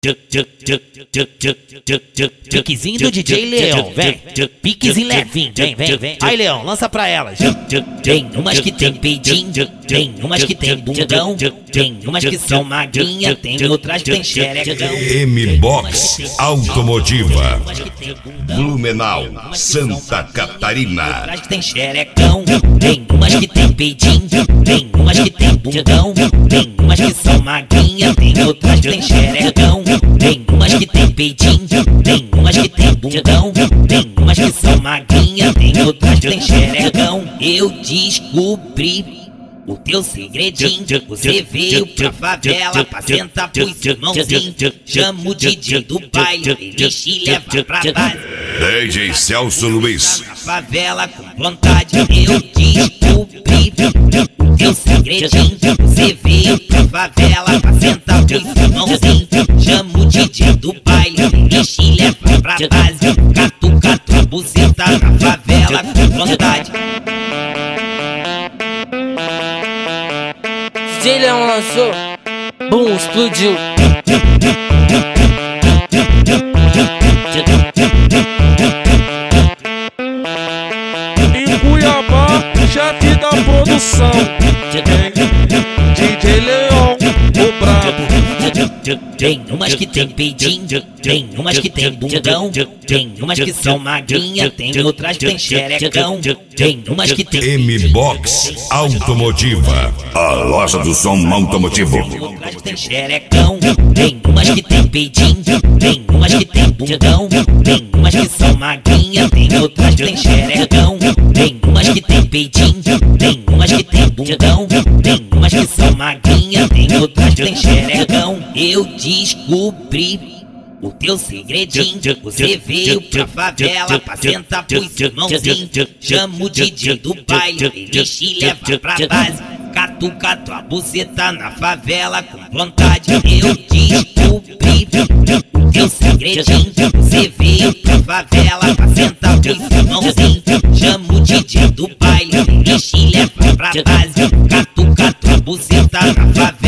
Piquezinho do DJ Leão, vem. Piquezinho levinho, vem. Aí, Leão, lança pra elas. Tem umas que tem peidinho, tem umas que tem bundão, tem umas que são magrinha, tem outras que tem xerecão. M-Box Automotiva, Blumenau, Santa Catarina. Outras que tem xerecão, tem umas que tem peidinho, tem umas que tem bundão, tem umas que são magrinha, tem outras que tem xerecão. Tem umas que tem peidinho, tem umas que tem bundão, tem umas que são magrinha, tem outras que tem xerecão. Eu descobri o teu segredinho, você veio pra favela pra sentar pros irmãozinhos. Chama o DJ do baile, ele te leva pra base. DJ Celso Luiz. Na favela com vontade, eu descobri o teu segredinho, você veio pra favela pra sentar pros irmãozinhos. Chama o DJ do baile, ele te leva pra base. Catu, a buceta na favela com vontade. DJ Leão lançou, bum, explodiu. Em Cuiabá, chefe da produção, DJ Leão, o brabo. Tem umas que tem peidinho, tem umas que tem bundão, tem umas que são magrinha, tem outras que tem xerecão. Tem umas que tem M-Box Automotiva, a loja do som automotivo. outras que tem xerecão. Tem umas que tem peidinho, tem umas que tem bundão, tem umas que são magrinha, tem outras que tem xerecão. Tem umas que tem peidinho, tem umas que tem bundão, tem umas que são magrinha, tem outras que tem xerecão. Eu descobri o teu segredinho, você veio pra favela pra sentar pros irmãozinhos. Chama o DJ do baile, ele te leva pra base. Catu, a buceta na favela com vontade. Eu descobri o teu segredinho, você veio pra favela pra sentar pros irmãozinhos. Chama o DJ do baile, ele te leva pra base. Catu, a buceta na favela.